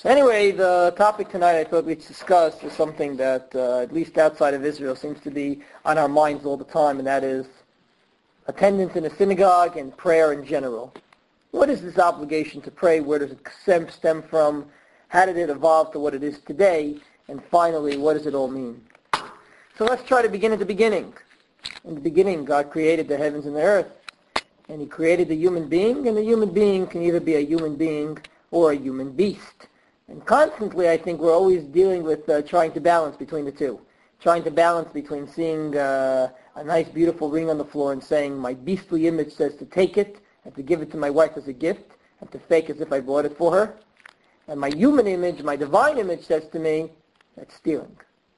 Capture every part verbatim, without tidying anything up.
Anyway, the topic tonight I thought we'd discuss is something that, uh, at least outside of Israel, seems to be on our minds all the time, and that is attendance in a synagogue and prayer in general. What is this obligation to pray? Where does it stem, stem from? How did it evolve to what it is today? And finally, what does it all mean? So let's try to begin at the beginning. In the beginning, God created the heavens and the earth, and He created the human being, and the human being can either be a human being or a human beast. And constantly, I think we're always dealing with uh, trying to balance between the two. Trying to balance between seeing uh, a nice, beautiful ring on the floor and saying, my beastly image says to take it and to give it to my wife as a gift and to fake as if I bought it for her. And my human image, my divine image says to me, that's stealing.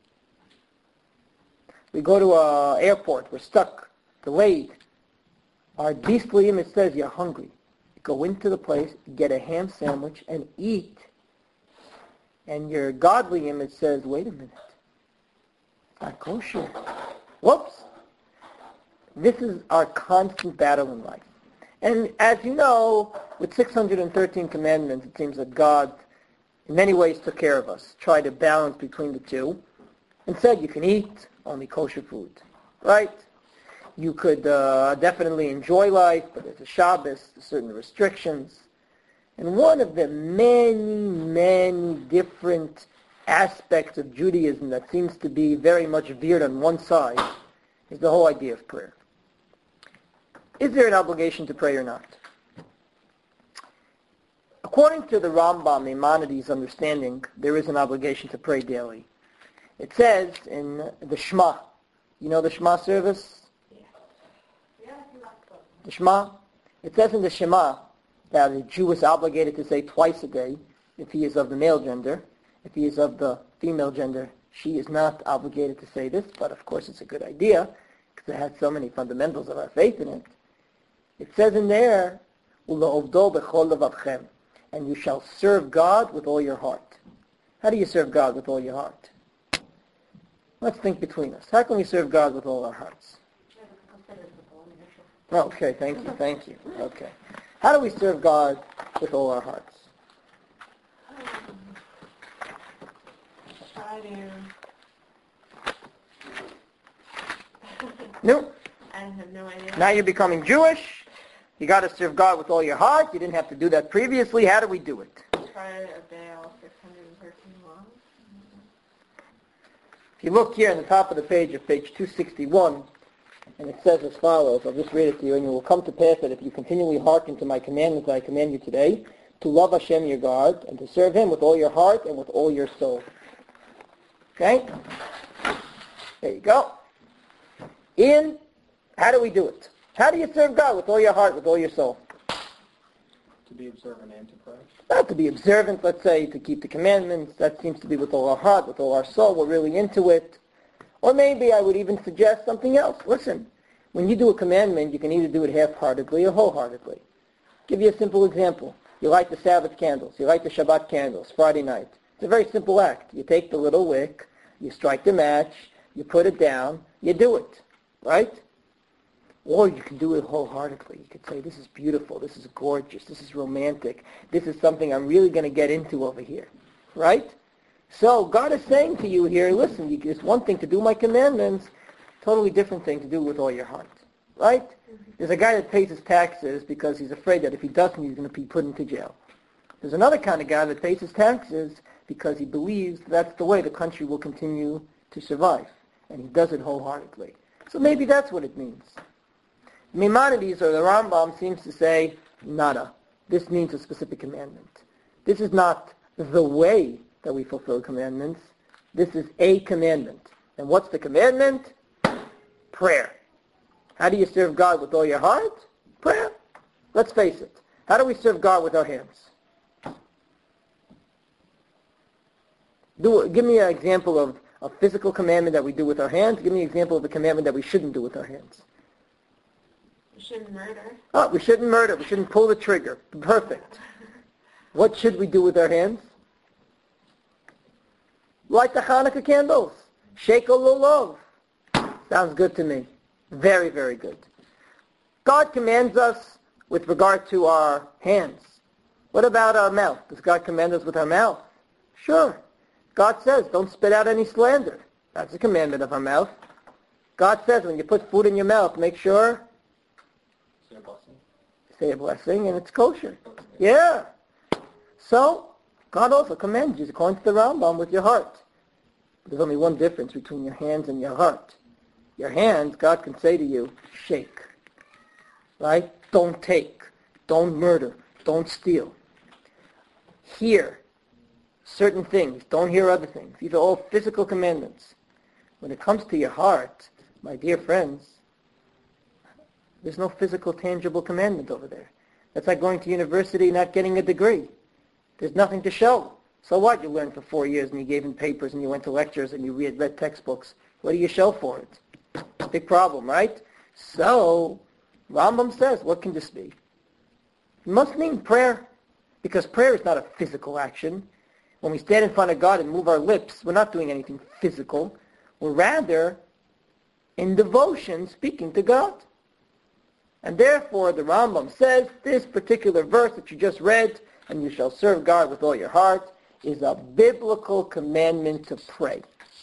We go to an airport, we're stuck, delayed. Our beastly image says, you're hungry. Go into the place, get a ham sandwich, and eat. And your godly image says, wait a minute, it's not kosher. Whoops. This is our constant battle in life. And as you know, with six hundred thirteen commandments, it seems that God, in many ways, took care of us, tried to balance between the two, and said you can eat only kosher food, right? You could uh, definitely enjoy life, but there's a Shabbos, certain restrictions. And one of the many, many different aspects of Judaism that seems to be very much veered on one side is the whole idea of prayer. Is there an obligation to pray or not? According to the Rambam, Maimonides' understanding, there is an obligation to pray daily. It says in the Shema, you know the Shema service? Yeah. The Shema? It says in the Shema that a Jew is obligated to say twice a day if he is of the male gender. If he is of the female gender, she is not obligated to say this, but of course it's a good idea because it has so many fundamentals of our faith in it. It says in there, "U'la'ovdo b'chol levavchem," and you shall serve God with all your heart. How do you serve God with all your heart? Let's think between us. How can we serve God with all our hearts? Okay, thank you, thank you. Okay. How do we serve God with all our hearts? Try to... No. I have no idea. Now you're becoming Jewish. You got to serve God with all your heart. You didn't have to do that previously. How do we do it? Try to obey all six hundred thirteen laws. If you look here on the top of the page of page two sixty-one, and it says as follows, I'll just read it to you, and it will come to pass that if you continually hearken to my commandments that I command you today, to love Hashem your God, and to serve Him with all your heart and with all your soul. Okay? There you go. In, how do we do it? How do you serve God with all your heart, with all your soul? To be observant and to pray. Not to be observant, let's say, to keep the commandments. That seems to be with all our heart, with all our soul. We're really into it. Or maybe I would even suggest something else. Listen, when you do a commandment, you can either do it half-heartedly or wholeheartedly. I'll give you a simple example. You light the Sabbath candles. You light the Shabbat candles Friday night. It's a very simple act. You take the little wick, you strike the match, you put it down, you do it, right? Or you can do it wholeheartedly. You could say, this is beautiful, this is gorgeous, this is romantic, this is something I'm really going to get into over here, right? So God is saying to you here, listen, it's one thing to do my commandments, totally different thing to do with all your heart, right? There's a guy that pays his taxes because he's afraid that if he doesn't, he's going to be put into jail. There's another kind of guy that pays his taxes because he believes that's the way the country will continue to survive, and he does it wholeheartedly. So maybe that's what it means. Maimonides, or the Rambam, seems to say, nada. This means a specific commandment. This is not the way that we fulfill commandments. This is a commandment. And what's the commandment? Prayer. How do you serve God with all your heart? Prayer. Let's face it. How do we serve God with our hands? Do, give me an example of a physical commandment that we do with our hands. Give me an example of a commandment that we shouldn't do with our hands. We shouldn't murder. Oh, we shouldn't murder. We shouldn't pull the trigger. Perfect. What should we do with our hands? Light the Hanukkah candles. Shekel lulav. Sounds good to me. Very, very good. God commands us with regard to our hands. What about our mouth? Does God command us with our mouth? Sure. God says, don't spit out any slander. That's a commandment of our mouth. God says, when you put food in your mouth, make sure Say a blessing. say a blessing and it's kosher. Yeah. So, God also commands you, according to the Rambam, with your heart. There's only one difference between your hands and your heart. Your hands, God can say to you, shake. Right? Don't take. Don't murder. Don't steal. Hear certain things. Don't hear other things. These are all physical commandments. When it comes to your heart, my dear friends, there's no physical, tangible commandment over there. That's like going to university not getting a degree. There's nothing to show. So what? You learned for four years and you gave in papers and you went to lectures and you read, read textbooks. What do you show for it? Big problem, right? So, Rambam says, what can this be? It must mean prayer, because prayer is not a physical action. When we stand in front of God and move our lips, we're not doing anything physical. We're rather, in devotion, speaking to God. And therefore, the Rambam says, this particular verse that you just read, and you shall serve God with all your heart, is a biblical commandment to pray.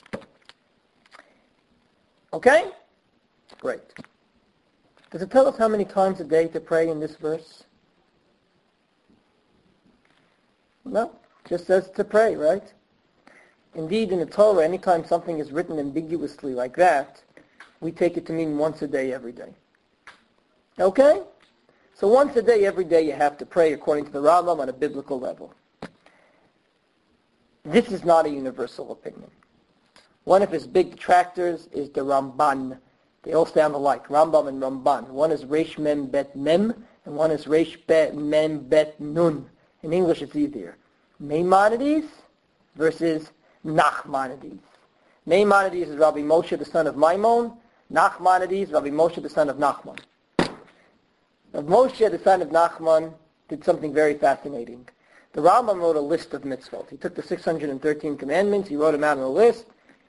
Okay? Great. Does it tell us how many times a day to pray in this verse? No, it just says to pray, right? Indeed, in the Torah, anytime something is written ambiguously like that, we take it to mean once a day, every day. Okay? So once a day, every day, you have to pray according to the Rambam on a biblical level. This is not a universal opinion. One of his big detractors is the Ramban. They all sound alike, Rambam and Ramban. One is Resh Mem Bet Mem, and one is Resh Bet Mem Bet Nun. In English, it's easier. Maimonides versus Nachmanides. Maimonides is Rabbi Moshe, the son of Maimon. Nachmanides, Rabbi Moshe, the son of Nachman. Rabbi Moshe, the son of Nachman, did something very fascinating. The Rambam wrote a list of mitzvot. He took the six hundred thirteen commandments, he wrote them out on a list,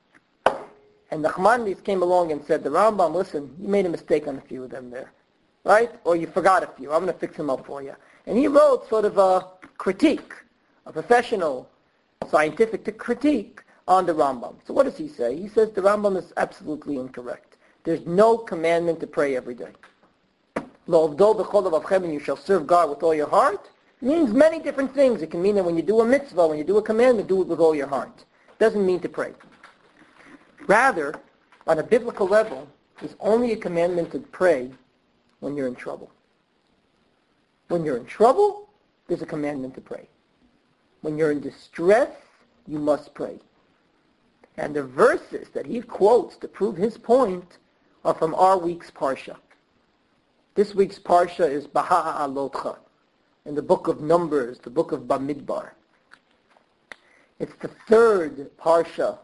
and Nachmanides came along and said, the Rambam, listen, you made a mistake on a few of them there, right? Or you forgot a few. I'm going to fix them up for you. And he wrote sort of a critique, a professional, scientific critique on the Rambam. So what does he say? He says the Rambam is absolutely incorrect. There's no commandment to pray every day. Lo avdo b'chol levavchem, and you shall serve God with all your heart, means many different things. It can mean that when you do a mitzvah, when you do a commandment, do it with all your heart. It doesn't mean to pray. Rather, on a biblical level, there's only a commandment to pray when you're in trouble. When you're in trouble, there's a commandment to pray. When you're in distress, you must pray. And the verses that he quotes to prove his point are from our week's Parsha. This week's Parsha is Baha'alotcha, in the book of Numbers, the book of Bamidbar. It's the third Parsha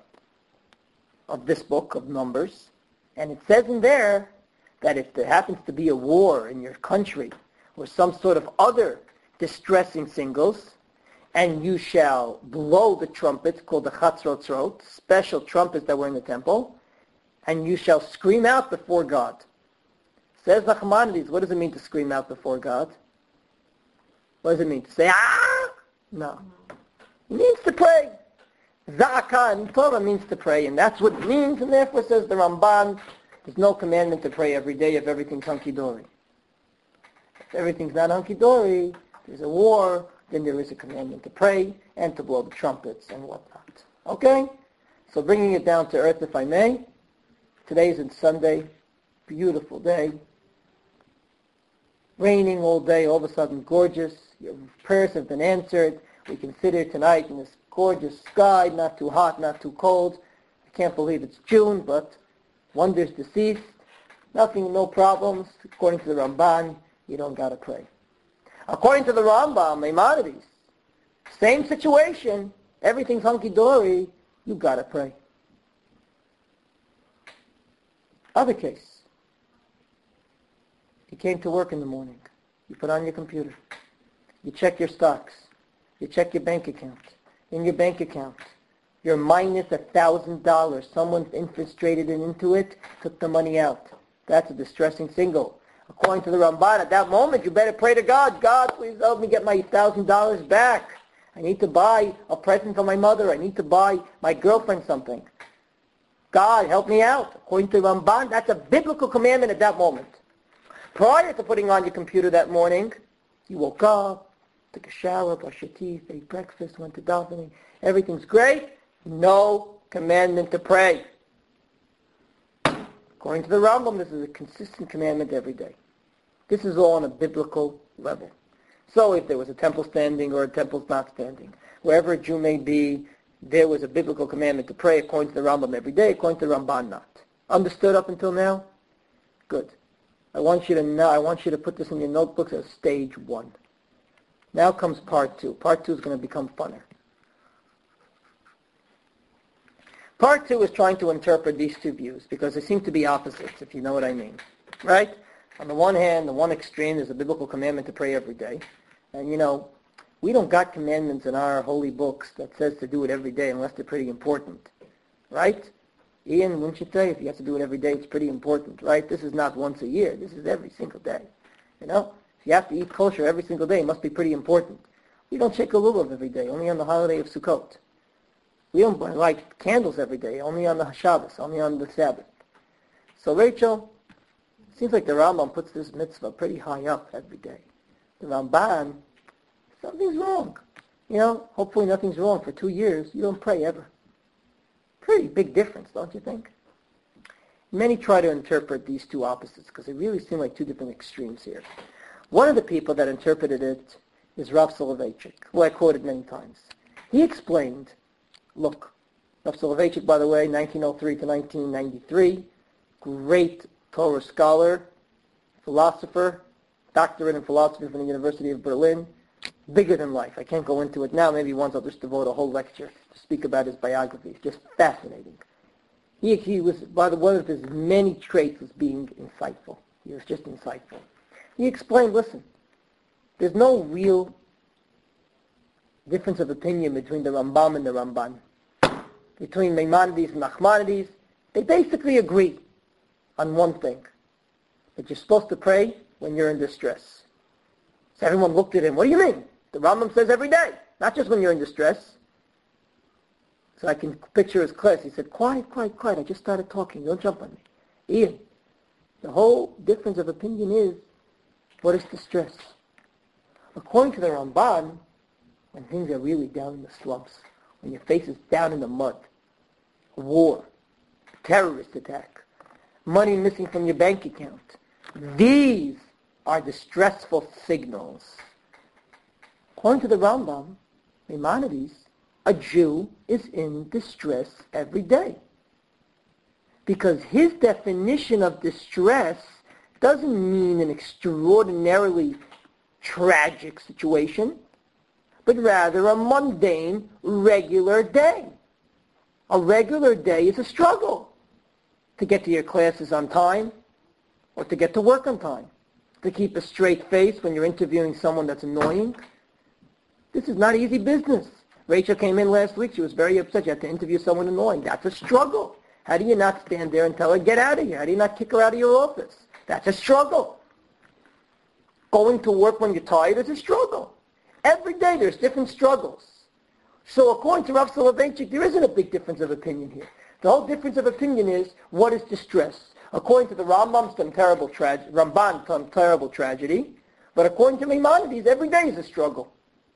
of this book of Numbers, and it says in there that if there happens to be a war in your country or some sort of other distressing singles, and you shall blow the trumpets called the Chatzrotzrot, special trumpets that were in the temple, and you shall scream out before God. Says Nachmanides, what does it mean to scream out before God? What does it mean? To say, ah? No. It means to pray. Za'aka in Torah means to pray, and that's what it means, and therefore says the Ramban, there's no commandment to pray every day if everything's hunky-dory. If everything's not hunky-dory, there's a war, then there is a commandment to pray and to blow the trumpets and whatnot. Okay? So bringing it down to earth, if I may, today is Sunday, beautiful day, raining all day, all of a sudden gorgeous, your prayers have been answered, we can sit here tonight in this gorgeous sky, not too hot, not too cold. I can't believe it's June, but wonders deceased. Nothing, no problems. According to the Ramban, you don't got to pray. According to the Rambam, Maimonides, same situation, everything's hunky-dory, you got to pray. Other case, you came to work in the morning, you put on your computer, you check your stocks, you check your bank account. In your bank account, you're minus a thousand dollars. Someone's infiltrated into it, took the money out. That's a distressing single. According to the Ramban, at that moment, you better pray to God. God, please help me get my thousand dollars back. I need to buy a present for my mother. I need to buy my girlfriend something. God, help me out. According to Ramban, that's a biblical commandment at that moment. Prior to putting on your computer that morning, you woke up, took a shower, brushed your teeth, ate breakfast, went to davening. Everything's great. No commandment to pray. According to the Rambam, this is a consistent commandment every day. This is all on a biblical level. So if there was a temple standing or a temple's not standing, wherever a Jew may be, there was a biblical commandment to pray according to the Rambam every day, according to the Ramban not. Understood up until now? Good. I want you to know, I want you to put this in your notebooks as stage one. Now comes part two. Part two is going to become funner. Part two is trying to interpret these two views because they seem to be opposites, if you know what I mean. Right? On the one hand, the one extreme is a biblical commandment to pray every day. And you know, we don't got commandments in our holy books that says to do it every day unless they're pretty important. Right? Ian, wouldn't you say, if you have to do it every day, it's pretty important, right? This is not once a year. This is every single day. You know? If you have to eat kosher every single day, it must be pretty important. We don't shake a lulav every day, only on the holiday of Sukkot. We don't light candles every day, only on the Shabbos, only on the Sabbath. So Rachel, it seems like the Rambam puts this mitzvah pretty high up every day. The Ramban, something's wrong. You know, hopefully nothing's wrong. For two years, you don't pray ever. Pretty big difference, don't you think? Many try to interpret these two opposites because they really seem like two different extremes here. One of the people that interpreted it is Rav Soloveitchik, who I quoted many times. He explained, look, Rav Soloveitchik, by the way, nineteen oh three to nineteen ninety-three, great Torah scholar, philosopher, doctorate in philosophy from the University of Berlin, bigger than life. I can't go into it now. Maybe once I'll just devote a whole lecture to speak about his biography. It's just fascinating. He, he was, by the one of his many traits was being insightful. He was just insightful. He explained, listen, there's no real difference of opinion between the Rambam and the Ramban. Between Maimonides and Nachmanides, they basically agree on one thing, that you're supposed to pray when you're in distress. So everyone looked at him, what do you mean? The Rambam says every day, not just when you're in distress. So I can picture his class. He said, quiet, quiet, quiet, I just started talking, don't jump on me. Ian, the whole difference of opinion is, what is distress? According to the Ramban, when things are really down in the slumps, when your face is down in the mud, a war, a terrorist attack, money missing from your bank account, these are distressful signals. According to the Rambam, Maimonides, a Jew is in distress every day. Because his definition of distress doesn't mean an extraordinarily tragic situation, but rather a mundane, regular day. A regular day is a struggle to get to your classes on time or to get to work on time, to keep a straight face when you're interviewing someone that's annoying. This is not easy business. Rachel came in last week. She was very upset. You had to interview someone annoying. That's a struggle. How do you not stand there and tell her, get out of here? How do you not kick her out of your office? That's a struggle. Going to work when you're tired is a struggle. Every day there's different struggles. So according to Rav Soloveitchik, there isn't a big difference of opinion here. The whole difference of opinion is, what is distress? According to the Rambam, some terrible tragedy. Ramban, some terrible tragedy. But according to Maimonides, every day is a struggle.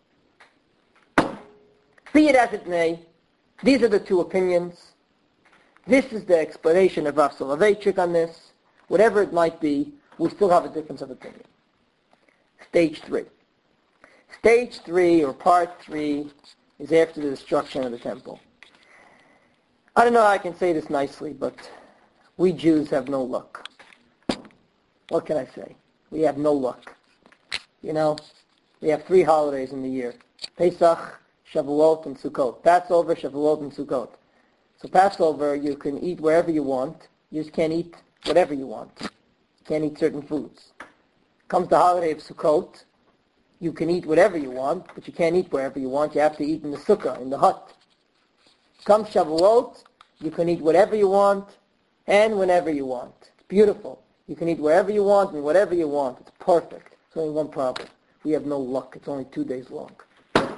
Be it as it may, these are the two opinions. This is the explanation of Rav Soloveitchik on this. Whatever it might be, we still have a difference of opinion. Stage three. Stage three, or part three, is after the destruction of the temple. I don't know how I can say this nicely, but we Jews have no luck. What can I say? We have no luck. You know, we have three holidays in the year. Pesach, Shavuot, and Sukkot. Passover, Shavuot, and Sukkot. So Passover, you can eat wherever you want. You just can't eat whatever you want. You can't eat certain foods. Comes the holiday of Sukkot. You can eat whatever you want, but you can't eat wherever you want. You have to eat in the sukkah, in the hut. Comes Shavuot, you can eat whatever you want and whenever you want. It's beautiful. You can eat wherever you want and whatever you want. It's perfect. There's only one problem. We have no luck. It's only two days long.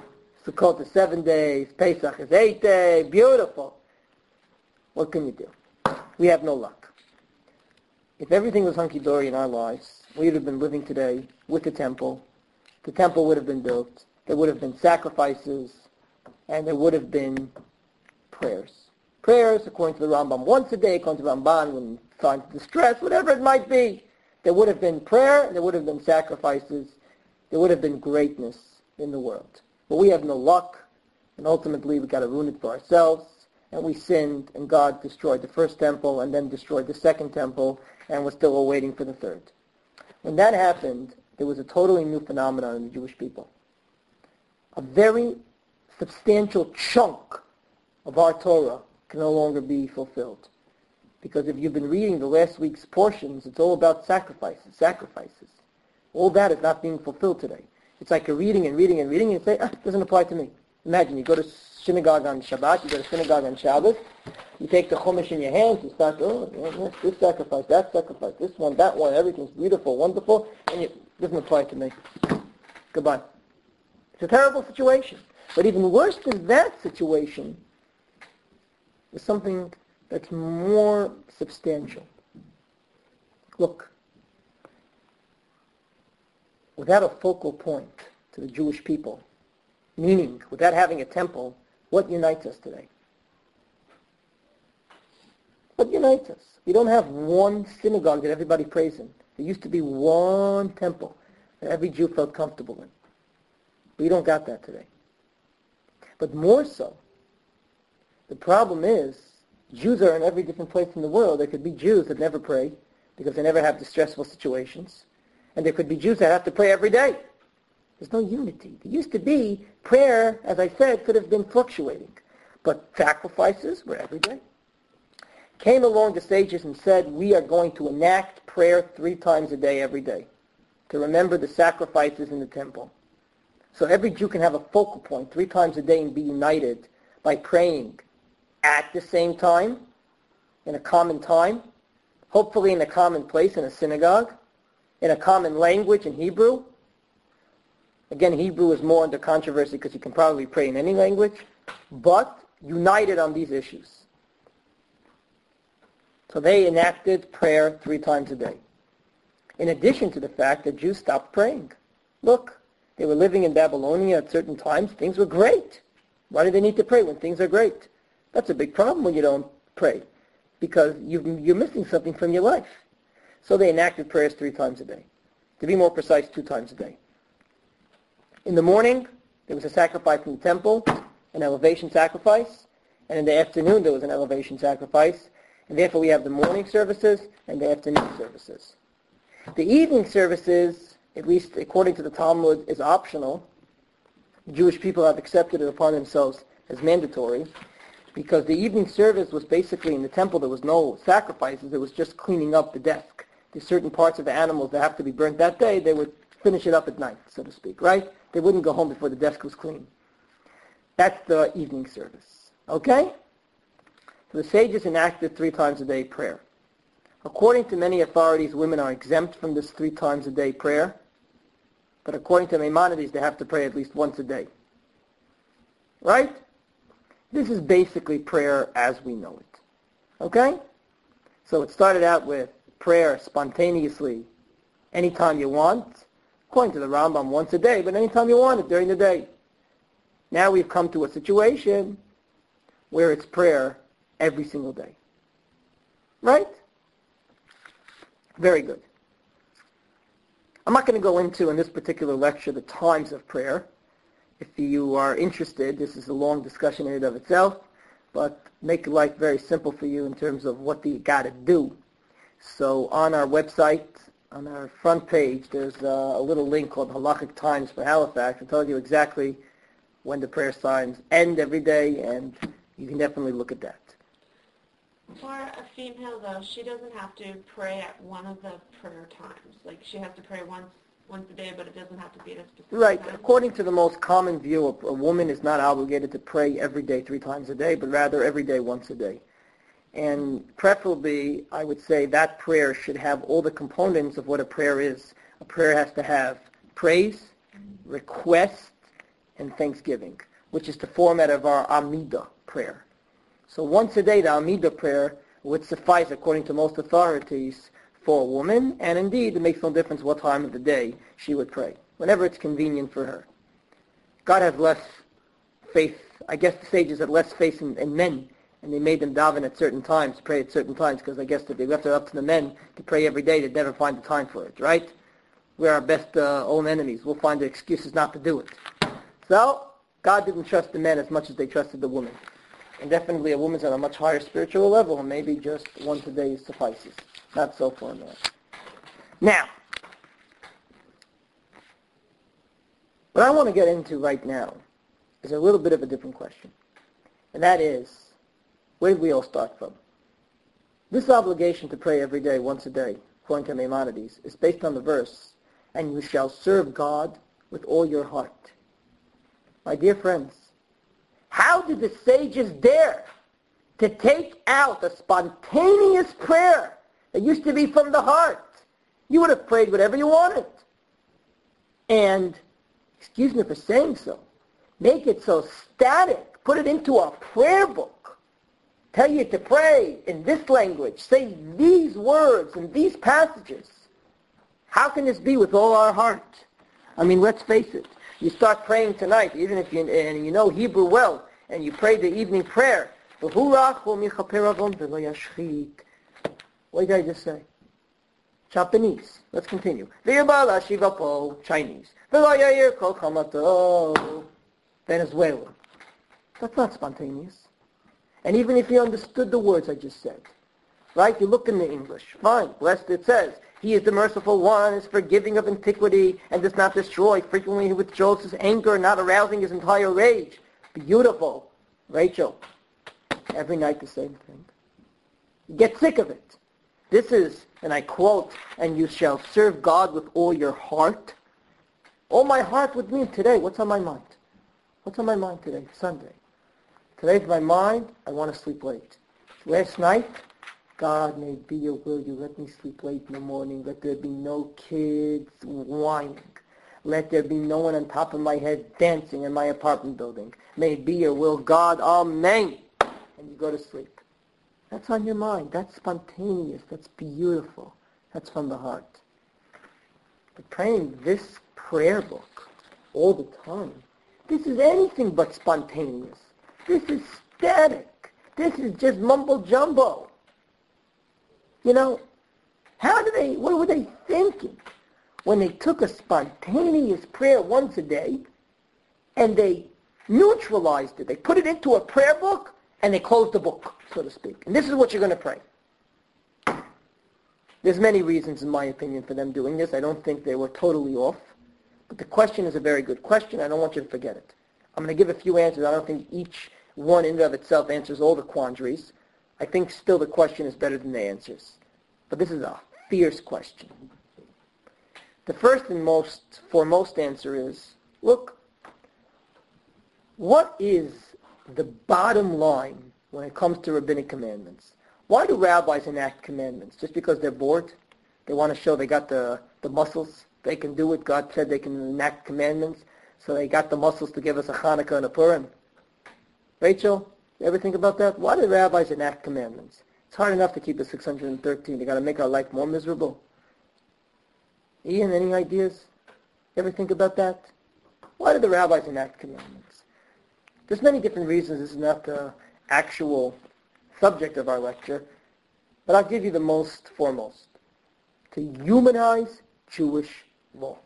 Sukkot is seven days, Pesach is eight days, beautiful. What can you do? We have no luck. If everything was hunky-dory in our lives, we would have been living today with the temple. The temple would have been built. There would have been sacrifices, and there would have been prayers. Prayers, according to the Rambam, once a day, according to the Ramban, when signs of distress, whatever it might be. There would have been prayer, there would have been sacrifices, there would have been greatness in the world. But we have no luck, and ultimately we got to ruin it for ourselves, and we sinned, and God destroyed the first temple, and then destroyed the second temple, and we're still waiting for the third. When that happened, there was a totally new phenomenon in the Jewish people. A very substantial chunk of our Torah can no longer be fulfilled. Because if you've been reading the last week's portions, it's all about sacrifices, sacrifices. All that is not being fulfilled today. It's like you're reading and reading and reading and you say, ah, it doesn't apply to me. Imagine you go to synagogue on Shabbat, you go to synagogue on Shabbos, you take the Chumash in your hands, you start, oh, yes, this sacrifice, that sacrifice, this one, that one, everything's beautiful, wonderful, and it doesn't apply to me. Goodbye. It's a terrible situation. But even worse than that situation is something that's more substantial. Look, without a focal point to the Jewish people, meaning without having a temple, what unites us today? What unites us? We don't have one synagogue that everybody prays in. There used to be one temple that every Jew felt comfortable in. We don't got that today. But more so, the problem is, Jews are in every different place in the world. There could be Jews that never pray because they never have distressful situations. And there could be Jews that have to pray every day. There's no unity. There used to be prayer, as I said, could have been fluctuating. But sacrifices were every day. Came along the sages and said, we are going to enact prayer three times a day every day to remember the sacrifices in the temple. So every Jew can have a focal point three times a day and be united by praying at the same time, in a common time, hopefully in a common place in a synagogue, in a common language in Hebrew. Again, Hebrew is more under controversy because you can probably pray in any language, but united on these issues. So they enacted prayer three times a day. In addition to the fact that Jews stopped praying. Look, they were living in Babylonia at certain times. Things were great. Why do they need to pray when things are great? That's a big problem when you don't pray, because you've, you're missing something from your life. So they enacted prayers three times a day. To be more precise, two times a day. In the morning, there was a sacrifice in the temple, an elevation sacrifice, and in the afternoon there was an elevation sacrifice, and therefore we have the morning services and the afternoon services. The evening services, at least according to the Talmud, is optional. Jewish people have accepted it upon themselves as mandatory, because the evening service was basically in the temple. There was no sacrifices. It was just cleaning up the desk. There's certain parts of the animals that have to be burnt that day. They would finish it up at night, so to speak, right? They wouldn't go home before the desk was clean. That's the evening service. Okay? So the sages enacted three times a day prayer. According to many authorities, women are exempt from this three times a day prayer. But according to Maimonides, they have to pray at least once a day. Right? This is basically prayer as we know it. Okay? So it started out with prayer spontaneously anytime you want, according to the Rambam once a day, but anytime you want it during the day. Now we've come to a situation where it's prayer every single day. Right? Very good. I'm not going to go into, in this particular lecture, the times of prayer. If you are interested, this is a long discussion in and of itself, but make life very simple for you in terms of what you got to do. So on our website, on our front page, there's a, a little link called Halachic Times for Halifax. It tells you exactly when the prayer signs end every day, and you can definitely look at that. For a female, though, she doesn't have to pray at one of the prayer times. Like, she has to pray once once a day, but it doesn't have to be at a specific Right. time. According to the most common view, a, a woman is not obligated to pray every day three times a day, but rather every day once a day. And preferably, I would say that prayer should have all the components of what a prayer is. A prayer has to have praise, request, and thanksgiving. which is the format of our Amidah prayer. So once a day, the Amidah prayer would suffice, according to most authorities, for a woman, and indeed, it makes no difference what time of the day she would pray, whenever it's convenient for her. God has less faith, I guess the sages had less faith in, in men, and they made them daven at certain times, pray at certain times, because I guess if they left it up to the men to pray every day, they'd never find the time for it, right? We're our best uh, own enemies. We'll find the excuses not to do it. So, God didn't trust the men as much as they trusted the women. And definitely a woman's on a much higher spiritual level, and maybe just once a day suffices. Not so for a man. Now, what I want to get into right now is a little bit of a different question. And that is, where did we all start from? This obligation to pray every day, once a day, according to Maimonides, is based on the verse, and you shall serve God with all your heart. My dear friends, how did the sages dare to take out a spontaneous prayer that used to be from the heart? You would have prayed whatever you wanted. And, excuse me for saying so, make it so static, put it into a prayer book, tell you to pray in this language, say these words and these passages. How can this be with all our heart? I mean, let's face it. You start praying tonight, even if you, and you know Hebrew well, and you pray the evening prayer. What did I just say? Japanese. Let's continue. Chinese. Venezuelan. That's not spontaneous. And even if you understood the words I just said, right? You look in the English. Fine. Blessed it says, He is the merciful one, is forgiving of antiquity, and does not destroy. Frequently he withdraws his anger, not arousing his entire rage. Beautiful. Rachel. Every night the same thing. You get sick of it. This is, and I quote, and you shall serve God with all your heart. All my heart would mean today, what's on my mind? What's on my mind today? Sunday. Today's my mind, I want to sleep late. Last night, God, may it be your will, you let me sleep late in the morning. Let there be no kids whining. Let there be no one on top of my head dancing in my apartment building. May it be your will, God, amen. And you go to sleep. That's on your mind. That's spontaneous. That's beautiful. That's from the heart. But praying this prayer book all the time, this is anything but spontaneous. This is static. This is just mumbo jumbo. You know, how did they, what were they thinking when they took a spontaneous prayer once a day and they neutralized it? They put it into a prayer book and they closed the book, so to speak. And this is what you're going to pray. There's many reasons, in my opinion, for them doing this. I don't think they were totally off. But the question is a very good question. I don't want you to forget it. I'm going to give a few answers. I don't think each one in and of itself answers all the quandaries. I think still the question is better than the answers. But this is a fierce question. The first and most foremost answer is, look, what is the bottom line when it comes to rabbinic commandments? Why do rabbis enact commandments? Just because they're bored? They want to show they got the, the muscles? They can do it. God said they can enact commandments. So they got the muscles to give us a Hanukkah and a Purim. Rachel, you ever think about that? Why do rabbis enact commandments? It's hard enough to keep the six hundred thirteen. They got to make our life more miserable. Ian, any ideas? You ever think about that? Why do the rabbis enact commandments? There's many different reasons. This is not the actual subject of our lecture, but I'll give you the most foremost. To humanize Jewish law.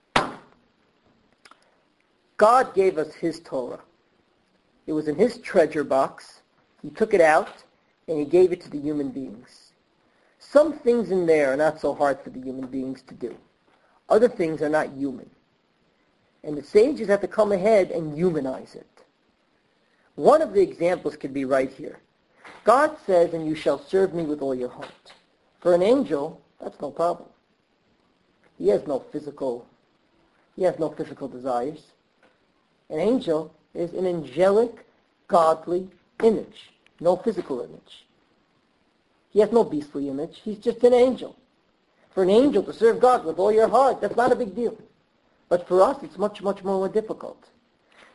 God gave us His Torah. It was in His treasure box. He took it out and He gave it to the human beings. Some things in there are not so hard for the human beings to do. Other things are not human. And the sages have to come ahead and humanize it. One of the examples could be right here. God says, and you shall serve me with all your heart. For an angel, that's no problem. He has no physical, he has no physical desires. An angel is an angelic, godly image, no physical image. He has no beastly image. He's just an angel. For an angel to serve God with all your heart, that's not a big deal. But for us, it's much, much more difficult.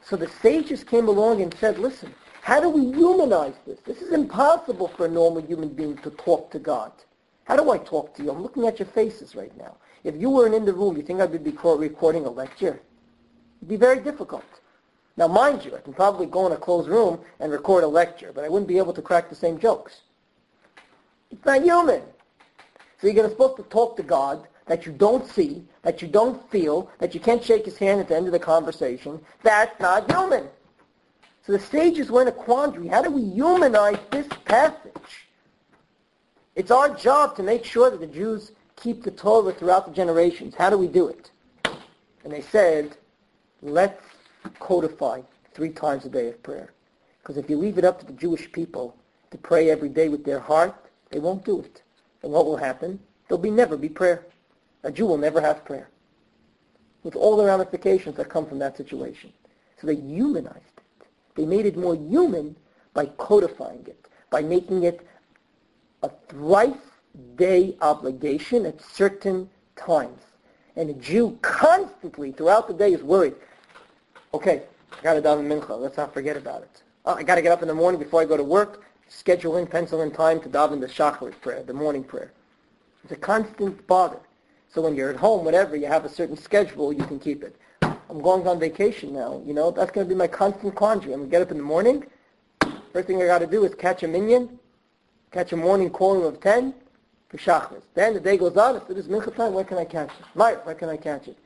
So the sages came along and said, listen, how do we humanize this? This is impossible for a normal human being to talk to God. How do I talk to you? I'm looking at your faces right now. If you weren't in the room, you think I would be recording a lecture? It'd be very difficult. Now, mind you, I can probably go in a closed room and record a lecture, but I wouldn't be able to crack the same jokes. It's not human. So you're supposed to talk to God that you don't see, that you don't feel, that you can't shake his hand at the end of the conversation. That's not human. So the sages were in a quandary. How do we humanize this passage? It's our job to make sure that the Jews keep the Torah throughout the generations. How do we do it? And they said, let's codify three times a day of prayer. Because if you leave it up to the Jewish people to pray every day with their heart, they won't do it. And what will happen? There'll be never be prayer. A Jew will never have prayer. With all the ramifications that come from that situation. So they humanized it. They made it more human by codifying it, by making it a thrice-day obligation at certain times. And a Jew constantly, throughout the day, is worried. Okay, I got to daven mincha. Let's not forget about it. Oh, I got to get up in the morning before I go to work, schedule in, pencil in time to daven the shacharit prayer, the morning prayer. It's a constant bother. So when you're at home, whatever, you have a certain schedule, you can keep it. I'm going on vacation now. You know, that's going to be my constant quandary. I'm going to get up in the morning. First thing I got to do is catch a minyan, catch a morning quorum of ten for shacharit. Then the day goes on. If it is mincha time, where can I catch it? Maya, where can I catch it?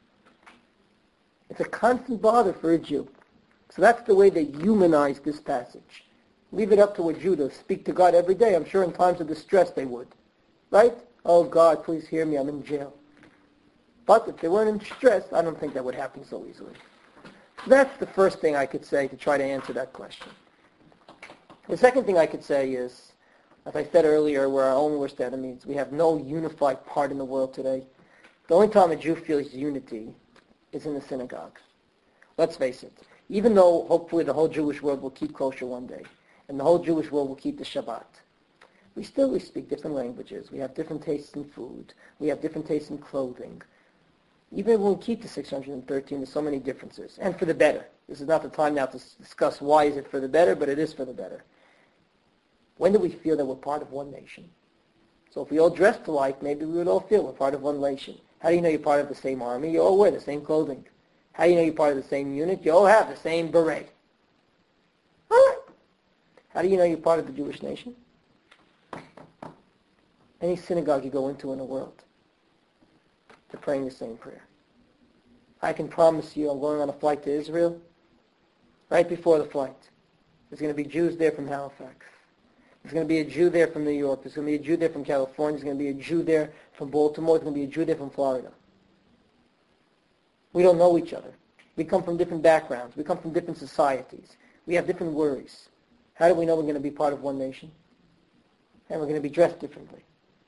It's a constant bother for a Jew. So that's the way they humanize this passage. Leave it up to a Jew to speak to God every day. I'm sure in times of distress they would. Right? Oh God, please hear me, I'm in jail. But if they weren't in stress, I don't think that would happen so easily. So that's the first thing I could say to try to answer that question. The second thing I could say is, as I said earlier, we're our own worst enemies. We have no unified part in the world today. The only time a Jew feels unity is in the synagogue. Let's face it. Even though hopefully the whole Jewish world will keep kosher one day, and the whole Jewish world will keep the Shabbat, we still we speak different languages. We have different tastes in food. We have different tastes in clothing. Even when we keep the six hundred thirteen, there's so many differences. And for the better. This is not the time now to discuss why is it for the better, but it is for the better. When do we feel that we're part of one nation? So if we all dressed alike, maybe we would all feel we're part of one nation. How do you know you're part of the same army? You all wear the same clothing. How do you know you're part of the same unit? You all have the same beret. All right. How do you know you're part of the Jewish nation? Any synagogue you go into in the world, they're praying the same prayer. I can promise you I'm going on a flight to Israel. Right before the flight, there's going to be Jews there from Halifax. There's going to be a Jew there from New York. There's going to be a Jew there from California. There's going to be a Jew there from Baltimore. There's going to be a Jew there from Florida. We don't know each other. We come from different backgrounds. We come from different societies. We have different worries. How do we know we're going to be part of one nation? And we're going to be dressed differently.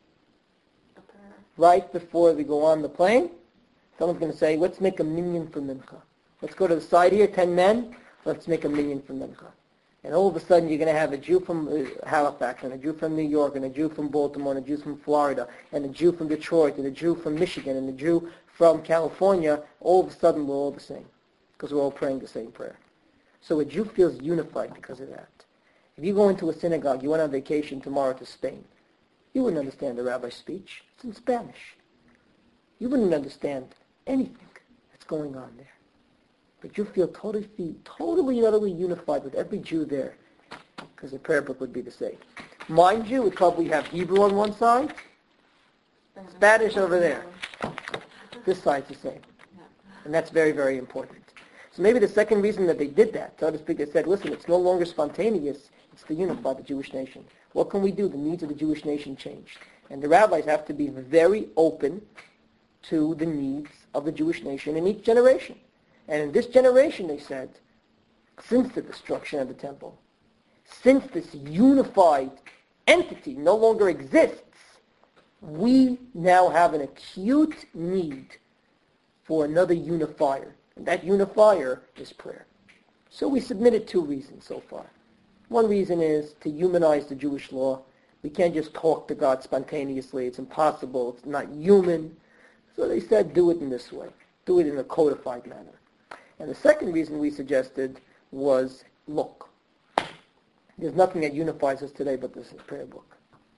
Right before we go on the plane, someone's going to say, let's make a minyan for mincha. Let's go to the side here, ten men, let's make a minyan for mincha. And all of a sudden you're going to have a Jew from uh, Halifax, and a Jew from New York, and a Jew from Baltimore, and a Jew from Florida, and a Jew from Detroit, and a Jew from Michigan, and a Jew from California. All of a sudden we're all the same, because we're all praying the same prayer. So a Jew feels unified because of that. If you go into a synagogue, you went on vacation tomorrow to Spain, you wouldn't understand the rabbi's speech. It's in Spanish. You wouldn't understand anything that's going on there. But you feel totally, totally, utterly unified with every Jew there, because the prayer book would be the same. Mind you, would probably have Hebrew on one side, Spanish over there. This side's the same. And that's very, very important. So maybe the second reason that they did that, so to speak, they said, listen, it's no longer spontaneous, it's to unify the Jewish nation. What can we do? The needs of the Jewish nation changed. And the rabbis have to be very open to the needs of the Jewish nation in each generation. And in this generation, they said, since the destruction of the temple, since this unified entity no longer exists, we now have an acute need for another unifier. And that unifier is prayer. So we submitted two reasons so far. One reason is to humanize the Jewish law. We can't just talk to God spontaneously. It's impossible. It's not human. So they said, do it in this way. Do it in a codified manner. And the second reason we suggested was look. There's nothing that unifies us today but this prayer book.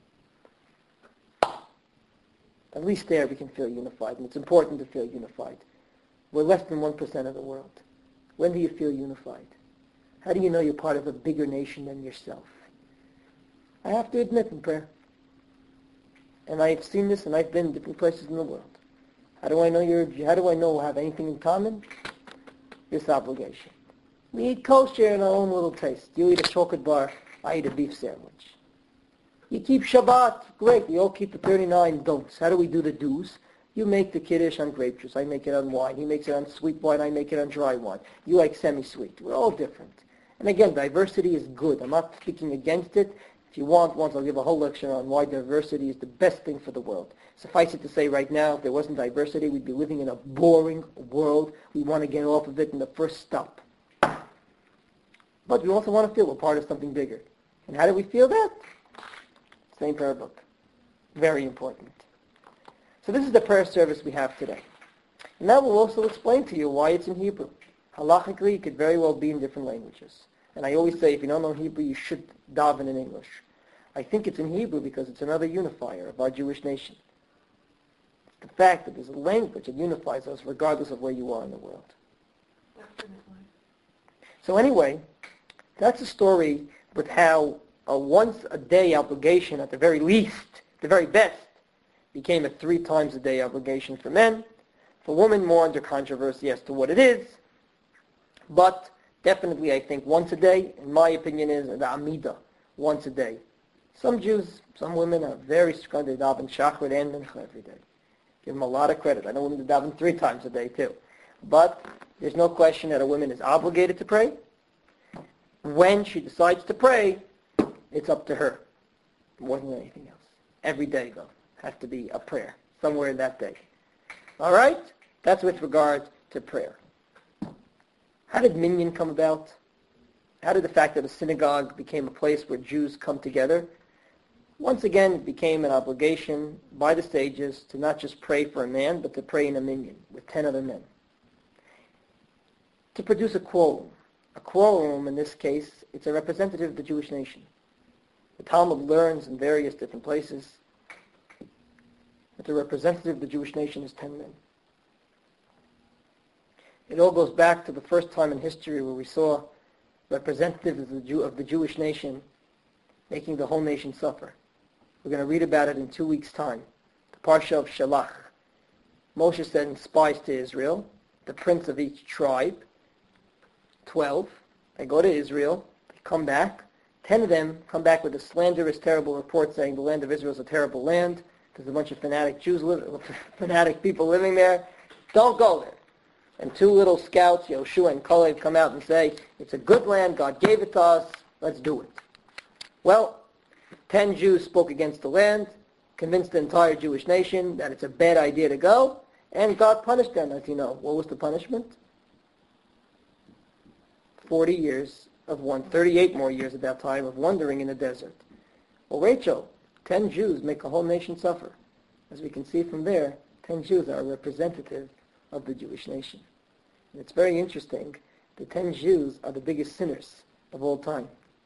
At least there we can feel unified, and it's important to feel unified. We're less than one percent of the world. When do you feel unified? How do you know you're part of a bigger nation than yourself? I have to admit in prayer. And I've seen this, and I've been in different places in the world. How do I know you're? How do I know we have anything in common? This obligation. We eat kosher in our own little taste. You eat a chocolate bar, I eat a beef sandwich. You keep Shabbat, great. We all keep the thirty-nine don'ts. How do we do the do's? You make the kiddush on grape juice. I make it on wine. He makes it on sweet wine. I make it on dry wine. You like semi-sweet. We're all different. And again, diversity is good. I'm not speaking against it. If you want, once I'll give a whole lecture on why diversity is the best thing for the world. Suffice it to say right now, if there wasn't diversity, we'd be living in a boring world. We want to get off of it in the first stop. But we also want to feel we're part of something bigger. And how do we feel that? Same prayer book. Very important. So this is the prayer service we have today. And now we'll also explain to you why it's in Hebrew. Halachically, it could very well be in different languages. And I always say, if you don't know Hebrew, you should daven in English. I think it's in Hebrew because it's another unifier of our Jewish nation. It's the fact that there's a language that unifies us regardless of where you are in the world. Definitely. So anyway, that's a story with how a once-a-day obligation, at the very least, the very best, became a three times a day obligation for men. For women, more under controversy as to what it is. But definitely, I think once a day, in my opinion, is the Amidah, once a day. Some Jews, some women are very strong. They daven Shachrit and Mincha every day. Give them a lot of credit. I know women daven three times a day too. But there's no question that a woman is obligated to pray. When she decides to pray, it's up to her, more than anything else. Every day, though, has to be a prayer, somewhere in that day. All right? That's with regard to prayer. How did minyan come about? How did the fact that a synagogue became a place where Jews come together? Once again, it became an obligation by the sages to not just pray for a man, but to pray in a minyan with ten other men. To produce a quorum. A quorum, in this case, it's a representative of the Jewish nation. The Talmud learns in various different places that the representative of the Jewish nation is ten men. It all goes back to the first time in history where we saw representatives of the, Jew, of the Jewish nation making the whole nation suffer. We're going to read about it in two weeks' time. The Parsha of Shalach. Moshe sent spies to Israel, the prince of each tribe, twelve. They go to Israel, they come back. Ten of them come back with a slanderous, terrible report saying the land of Israel is a terrible land. There's a bunch of fanatic Jews, li- fanatic people living there. Don't go there. And two little scouts, Yoshua and Kalev, come out and say, it's a good land, God gave it to us, let's do it. Well, ten Jews spoke against the land, convinced the entire Jewish nation that it's a bad idea to go, and God punished them, as you know. What was the punishment? Forty years of one, thirty-eight more years at that time of wandering in the desert. Well, Rachel, ten Jews make a whole nation suffer. As we can see from there, ten Jews are representative of the Jewish nation. And it's very interesting. The ten Jews are the biggest sinners of all time.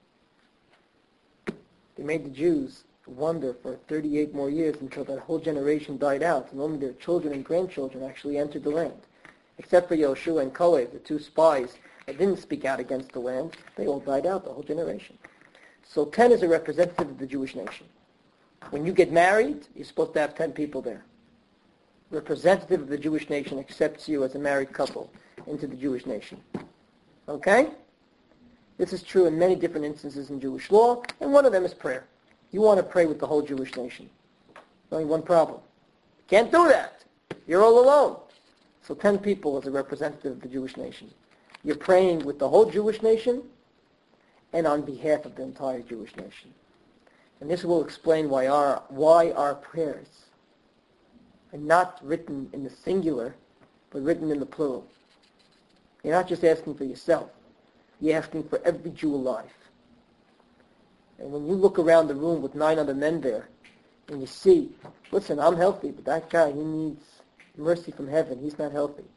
They made the Jews wander for thirty-eight more years until that whole generation died out, and only their children and grandchildren actually entered the land. Except for Yoshua and Kalev, the two spies that didn't speak out against the land, they all died out, the whole generation. So ten is a representative of the Jewish nation. When you get married, you're supposed to have ten people there. Representative of the Jewish nation accepts you as a married couple into the Jewish nation. Okay? This is true in many different instances in Jewish law, and one of them is prayer. You want to pray with the whole Jewish nation. There's only one problem. You can't do that. You're all alone. So ten people as a representative of the Jewish nation. You're praying with the whole Jewish nation and on behalf of the entire Jewish nation. And this will explain why our, why our prayers are not written in the singular, but written in the plural. You're not just asking for yourself. You're asking for every Jew alive. And when you look around the room with nine other men there, and you see, listen, I'm healthy, but that guy, he needs mercy from heaven. He's not healthy.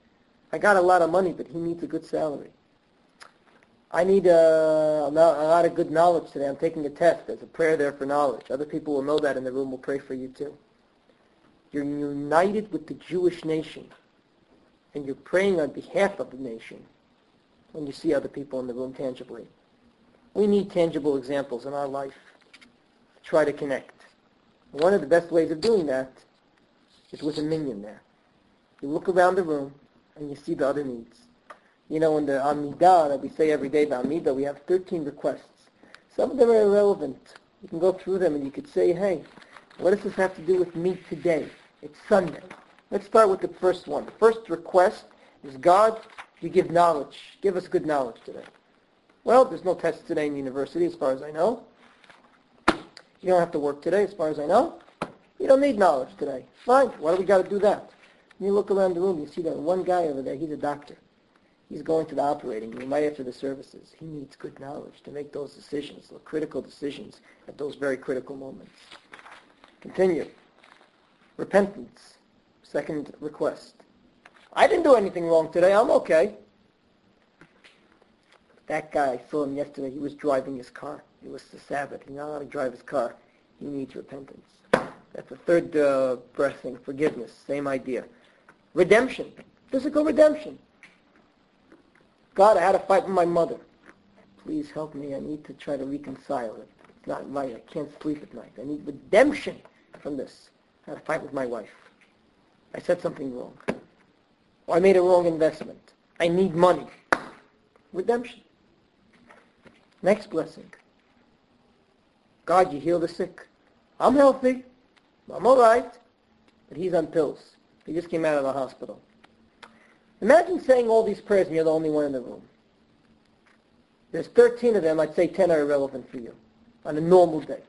I got a lot of money, but he needs a good salary. I need a, a lot of good knowledge today. I'm taking a test. There's a prayer there for knowledge. Other people will know that in the room will pray for you too. You're united with the Jewish nation, and you're praying on behalf of the nation when you see other people in the room tangibly. We need tangible examples in our life to try to connect. One of the best ways of doing that is with a minyan there. You look around the room and you see the other needs. You know, in the Amidah that we say every day, the Amidah, we have thirteen requests. Some of them are irrelevant. You can go through them and you could say, hey, what does this have to do with me today? It's Sunday. Let's start with the first one. The first request is, God, you give knowledge. Give us good knowledge today. Well, there's no tests today in university as far as I know. You don't have to work today as far as I know. You don't need knowledge today. Fine. Why do we got to do that? When you look around the room, you see that one guy over there, he's a doctor. He's going to the operating room right after the services. He needs good knowledge to make those decisions, those critical decisions at those very critical moments. Continue. Repentance. Second request. I didn't do anything wrong today. I'm okay. That guy, I saw him yesterday. He was driving his car. It was the Sabbath. He's not allowed to drive his car. He needs repentance. That's the third uh, blessing. Forgiveness. Same idea. Redemption. Physical redemption. God, I had a fight with my mother. Please help me. I need to try to reconcile it. It's not right. I can't sleep at night. I need redemption from this. I had a fight with my wife. I said something wrong. Or I made a wrong investment. I need money. Redemption. Next blessing. God, you heal the sick. I'm healthy. I'm all right. But he's on pills. He just came out of the hospital. Imagine saying all these prayers and you're the only one in the room. There's thirteen of them. I'd say ten are irrelevant for you on a normal day.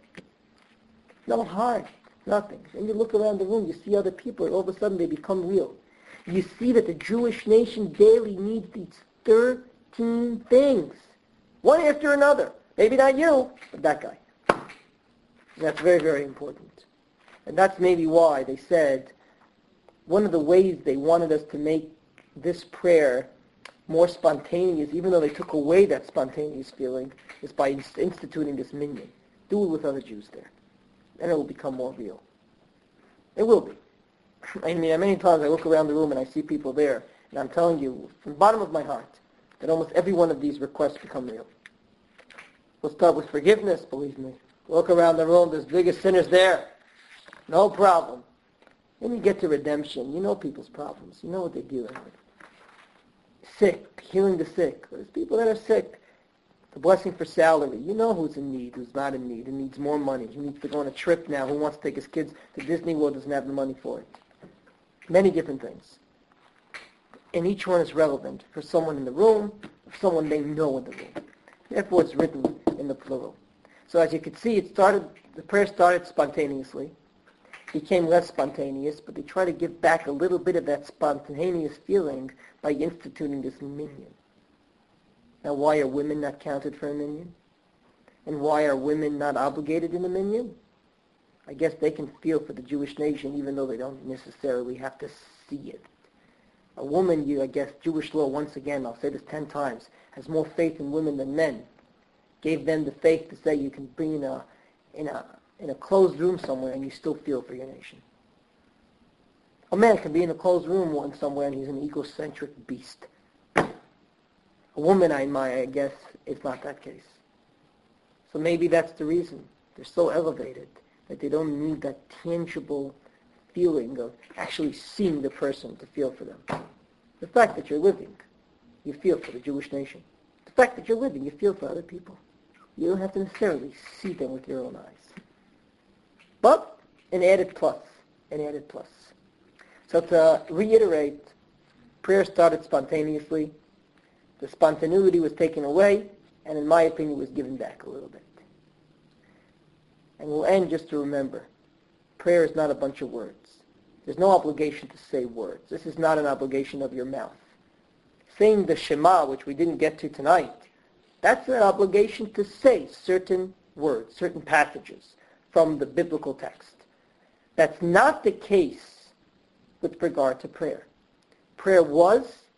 No hard. Nothing. Then you look around the room, you see other people, and all of a sudden they become real. You see that the Jewish nation daily needs these thirteen things. One after another. Maybe not you, but that guy. And that's very, very important. And that's maybe why they said one of the ways they wanted us to make this prayer more spontaneous, even though they took away that spontaneous feeling, is by instituting this minyan. Do it with other Jews there. And it will become more real. It will be. I mean, many times I look around the room and I see people there, and I'm telling you, from the bottom of my heart, that almost every one of these requests become real. We'll start with forgiveness, believe me. Look around the room, there's bigger sinners there. No problem. Then you get to redemption. You know people's problems. You know what they're dealing with. Sick, healing the sick. There's people that are sick. The blessing for salary. You know who's in need, who's not in need, who needs more money, who needs to go on a trip now, who wants to take his kids to Disney World, doesn't have the money for it. Many different things. And each one is relevant for someone in the room, for someone they know in the room. Therefore, it's written in the plural. So as you can see, it started. The prayer started spontaneously, became less spontaneous, but they try to give back a little bit of that spontaneous feeling by instituting this minyan. Now, why are women not counted for a minyan? And why are women not obligated in the minyan? I guess they can feel for the Jewish nation even though they don't necessarily have to see it. A woman, you, I guess, Jewish law, once again, I'll say this ten times, has more faith in women than men. Gave them the faith to say you can be in a, in a, in a closed room somewhere and you still feel for your nation. A man can be in a closed room one somewhere and he's an egocentric beast. A woman, I might, I guess, it's not that case. So maybe that's the reason. They're so elevated that they don't need that tangible feeling of actually seeing the person to feel for them. The fact that you're living, you feel for the Jewish nation. The fact that you're living, you feel for other people. You don't have to necessarily see them with your own eyes. But an added plus, an added plus. So to reiterate, prayer started spontaneously. The spontaneity was taken away, and in my opinion, was given back a little bit. And we'll end just to remember, prayer is not a bunch of words. There's no obligation to say words. This is not an obligation of your mouth. Saying the Shema, which we didn't get to tonight, that's an obligation to say certain words, certain passages from the biblical text. That's not the case with regard to prayer. Prayer was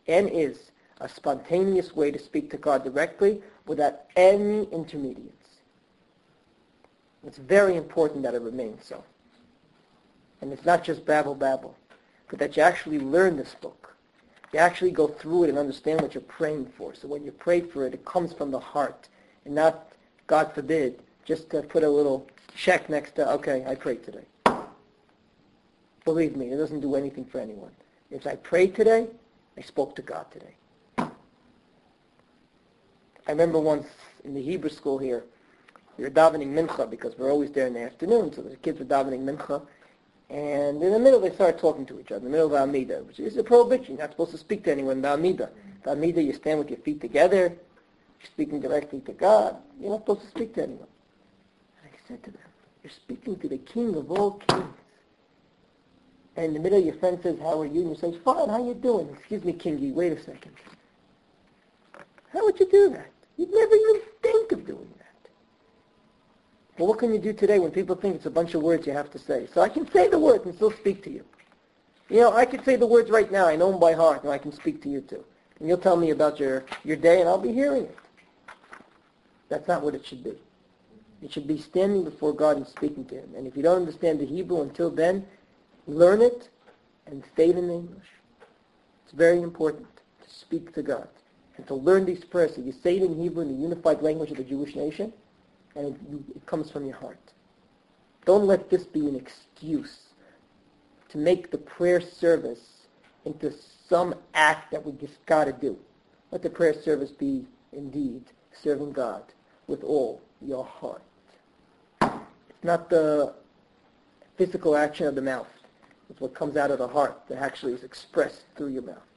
and is a spontaneous way to speak to God directly without any intermediates. It's very important that it remains so. And it's not just babble babble, but that you actually learn this book. You actually go through it and understand what you're praying for. So when you pray for it, it comes from the heart and not, God forbid, just to put a little check next to, okay, I prayed today. Believe me, it doesn't do anything for anyone. If I prayed today, I spoke to God today. I remember once in the Hebrew school here, we were davening mincha because we're always there in the afternoon, so the kids were davening mincha. And in the middle, they started talking to each other, in the middle of the Amidah, which is a prohibition. You're not supposed to speak to anyone in the Amidah. The Amidah, you stand with your feet together, you're speaking directly to God. You're not supposed to speak to anyone. And I said to them, you're speaking to the King of all kings. And in the middle, your friend says, how are you? And you say, fine, how you doing? Excuse me, Kingy, wait a second. How would you do that? You'd never even think of doing that. Well, what can you do today when people think it's a bunch of words you have to say? So I can say the words and still speak to you. You know, I could say the words right now. I know them by heart, and I can speak to you too. And you'll tell me about your, your day, and I'll be hearing it. That's not what it should be. It should be standing before God and speaking to Him. And if you don't understand the Hebrew until then, learn it and say it in English. It's very important to speak to God and to learn these prayers. So you say it in Hebrew, in the unified language of the Jewish nation, and it, it comes from your heart. Don't let this be an excuse to make the prayer service into some act that we just got to do. Let the prayer service be, indeed, serving God with all your heart. It's not the physical action of the mouth. It's what comes out of the heart that actually is expressed through your mouth.